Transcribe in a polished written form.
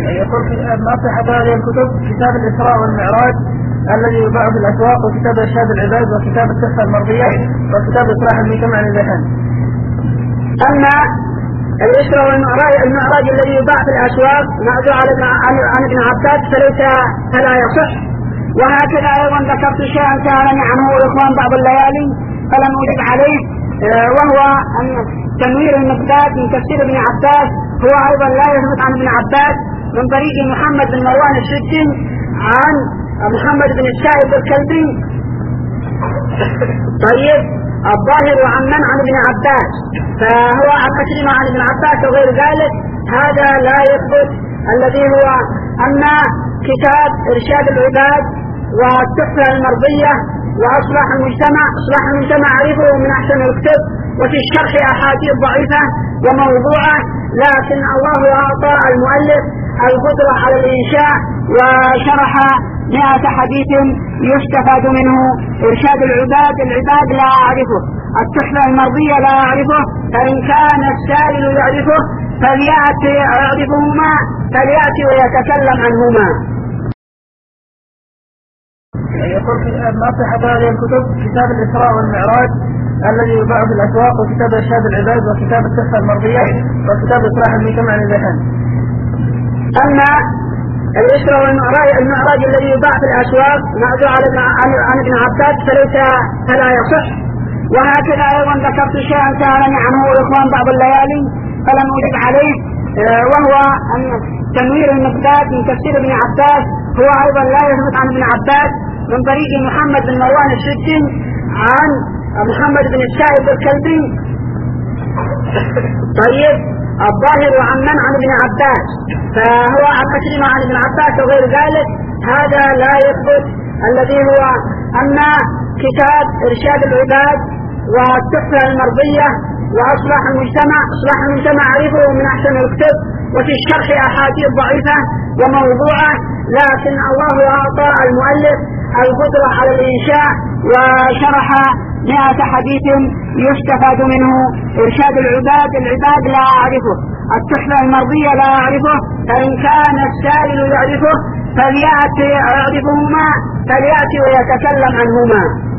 يقول ما صحة هذه الكتب: كتاب الإسراء والمعراج الذي يباع في الأسواق، وكتاب إرشاد العباد، وكتاب التحفة المرضية، وكتاب إصلاح المجتمع للذهن. أما الإسراء والمعراج الذي يباع في الأسواق معزوع عن ابن عباس فلا يصح. وهكذا أيضا ذكرت شيئا سألني عنه الإخوان بعض الليالي فلم أجب عليه، وهو أن تنوير المقداد من تفسير ابن عباس هو أيضا لا يثبت عن ابن عباس من طريق محمد بن مروان السجن عن محمد بن السائب الكلبي. طيب، الظاهر عن ابن عباس فهو عن أكرم عن ابن عباس وغير ذلك، هذا لا يثبت. الذي هو أن كتاب إرشاد العباد والتحفة المرضية وأصلاح المجتمع أعرفه من أحسن الكتب، وفي الشرح أحاديث ضعيفة وموضوعة، لكن الله أعطى المؤلف القدرة على الإنشاء وشرح 100 حديث يستفاد منه. إرشاد العباد لا أعرفه، التحفة المرضية لا أعرفه، فإن كان السائل يعرفه فليأتي ويتكلم عنهما. يقول ما صحة هذه الكتب: كتاب الإسراء والمعراج الذي يباع في الأسواق، وكتاب إرشاد العباد، وكتاب التحفة المرضية، وكتاب إصلاح المجتمع للذهن. أما الإسراء والمعراج الذي يباع في الأسواق معزوع عن ابن عباس فلا يصح. وهكذا أيضا ذكرت شيئا سألني عنه الإخوان بعض الليالي فلم أجب عليه، وهو أن تنوير المقداد من تفسير ابن عباس هو أيضا لا يثبت عن ابن عباس من طريق محمد بن مروان السجن عن محمد بن السائب الكلبي. طيب، الظاهر عن ابن عباس فهو عن أكرم عن ابن عباس وغير ذلك، هذا لا يثبت. الذي هو أن كتاب إرشاد العباد والتحفة المرضية وأصلاح المجتمع أعرفه من أحسن الكتب، وفي الشرح أحاديث ضعيفة وموضوعة، لكن الله أعطى المؤلف القدرة على الإنشاء وشرح 100 حديث يستفاد منه. إرشاد العباد لا أعرفه، التحفة المرضية لا أعرفه، فإن كان السائل يعرفه فليأتي ويتكلم عنهما.